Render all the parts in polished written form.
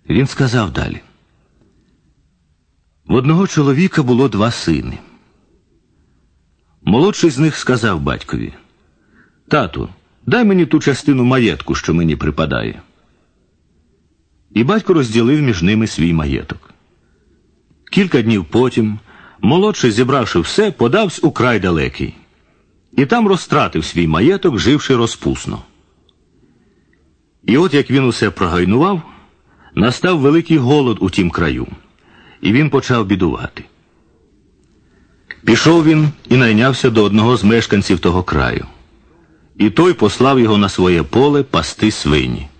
Він сказав далі. В одного чоловіка було 2 сини. Молодший з них сказав батькові: «Тату, дай мені ту частину маєтку, що мені припадає». І батько розділив між ними свій маєток. Кілька днів потім молодший, зібравши все, подавсь у край далекий. І там розтратив свій маєток, живши розпусно. І от як він усе прогайнував, настав великий голод у тім краю, і він почав бідувати. Пішов він і найнявся до одного з мешканців того краю. І той послав його на своє поле пасти свині.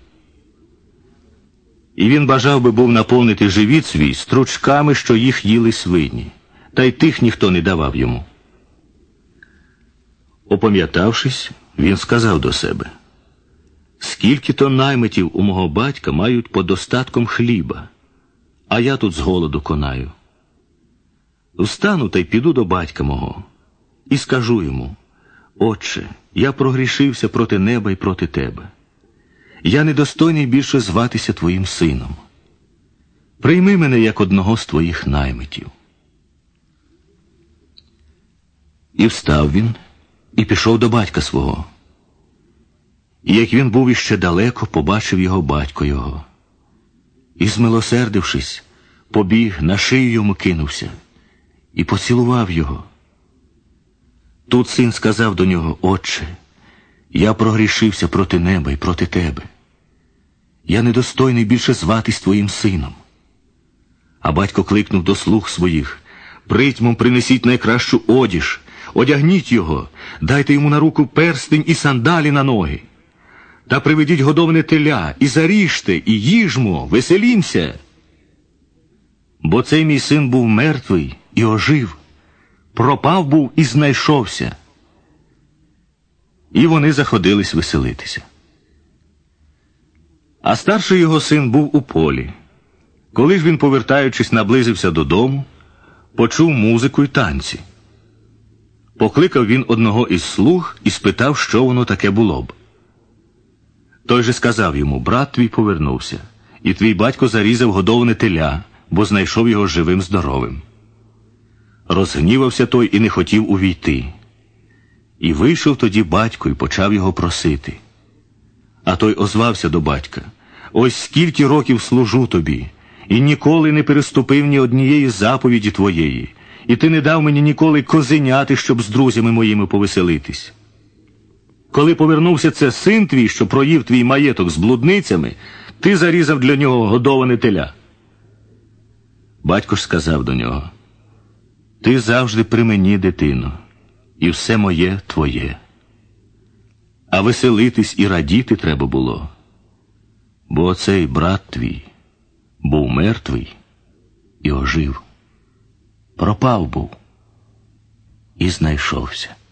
І він бажав би був наповнити живіт свій стручками, що їх їли свині, та й тих ніхто не давав йому. Опам'ятавшись, він сказав до себе: «Скільки-то наймитів у мого батька мають подостатком хліба, а я тут з голоду конаю. Встану та й піду до батька мого і скажу йому: Отче, я прогрішився проти неба і проти тебе. Я недостойний більше зватися твоїм сином. Прийми мене як одного з твоїх наймитів». І встав він і пішов до батька свого. І як він був іще далеко, побачив його батько його. І, змилосердившись, побіг, на шию йому кинувся і поцілував його. Тут син сказав до нього: «Отче, я прогрішився проти неба і проти тебе. Я недостойний більше зватись твоїм сином». А батько кликнув до слуг своїх: «Притьмом принесіть найкращу одіж, одягніть його, дайте йому на руку перстень і сандалі на ноги. Та приведіть годоване теля, і заріжте, і їжмо, веселімся. Бо цей мій син був мертвий і ожив, пропав був і знайшовся». І вони заходились веселитися. А старший його син був у полі. Коли ж він, повертаючись, наблизився додому, почув музику й танці. Покликав він одного із слуг і спитав, що воно таке було б. Той же сказав йому: «Брат твій повернувся, і твій батько зарізав годоване теля, бо знайшов його живим-здоровим». Розгнівався той і не хотів увійти. І вийшов тоді батько і почав його просити. А той озвався до батька: «Ось скільки років служу тобі, і ніколи не переступив ні однієї заповіді твоєї, і ти не дав мені ніколи козеняти, щоб з друзями моїми повеселитись. Коли повернувся це син твій, що проїв твій маєток з блудницями, ти зарізав для нього годоване теля». Батько ж сказав до нього: «Ти завжди при мені, дитино, і все моє твоє. А веселитись і радіти треба було, бо оцей брат твій був мертвий і ожив, пропав був і знайшовся».